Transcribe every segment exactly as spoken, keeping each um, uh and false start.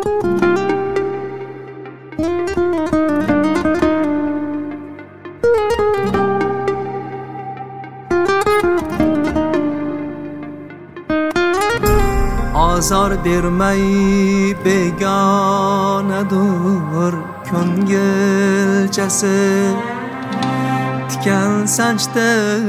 Azor bermay begonadur ko'ngilchasi, tikan sanchda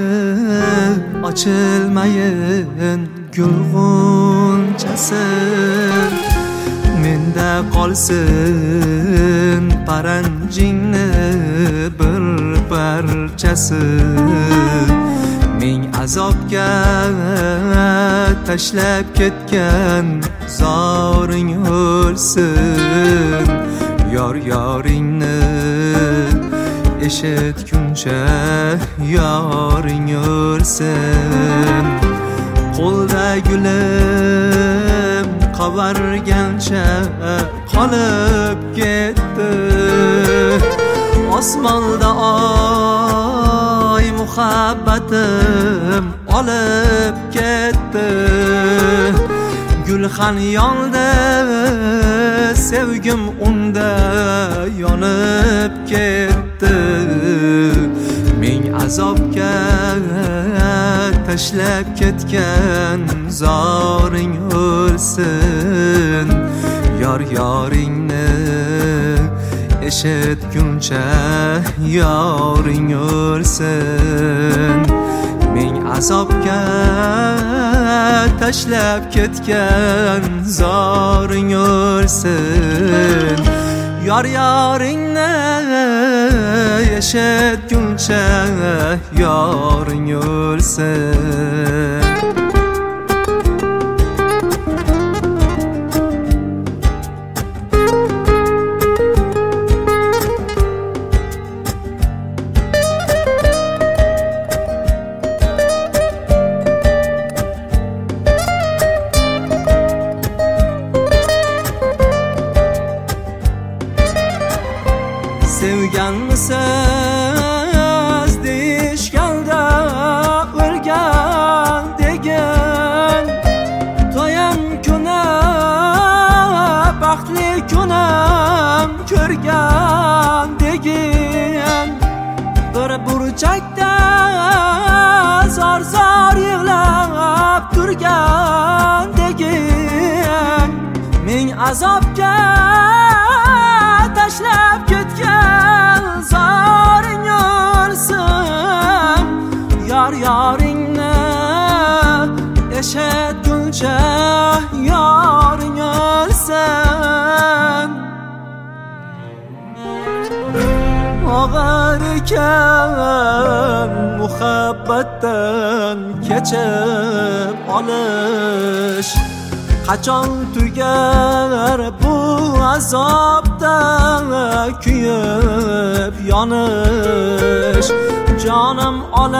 ochilmayin gul g'unchasi. Menda qolsin paranjingni bir parchasi, ming azobga tashlab ketgan zoring o'lsin. Yor yoringni eshitguncha yoring o'lsin. Qo'lda gulim qavargancha qolib ketdi, osmonda oy muhabbatim olib ketdi. Gulxan yonda sevgim unda yonib ketdi. Ming azobga tashlab ketgan zoring o'lsin. Yor yoringni eshitguncha yoring o'lsin. Ming azobga tashlab ketgan zoring o'lsin. Yor yoringni eshitguncha yoring o'lsin. Sevganmisiz deyishganda o'lgan degan, to'yim kuni baxtli kunim ko'rgan degan. Bir burchakda zor zor yig'lab turgan degan. Ming azobga tashlab ketgan zoring o'lsin. Yor yoringni eshitguncha yoring o'lsin. Og'ir ekan muhabbatdan kechib olish, qachon tugar bu azobda kuyib yonish. Jonim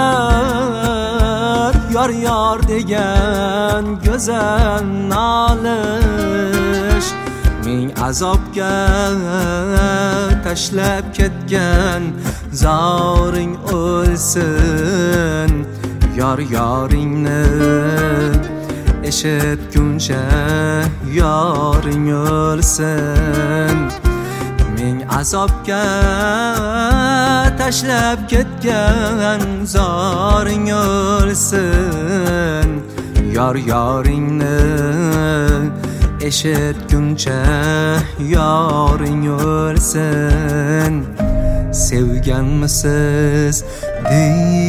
olar yor yor degan go'zal nolish. Ming azobga tashlab ketgan zoring o'lsin. Yor yoringni eshitguncha yoring o'lsin. Ming azobga tashlab ketgan zoring o'lsin. Yor yoringni eshitguncha yoring o'lsin. Sevganmisiz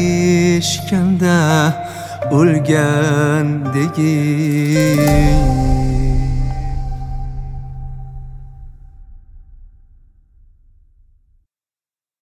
deyishganda o'lgan degin.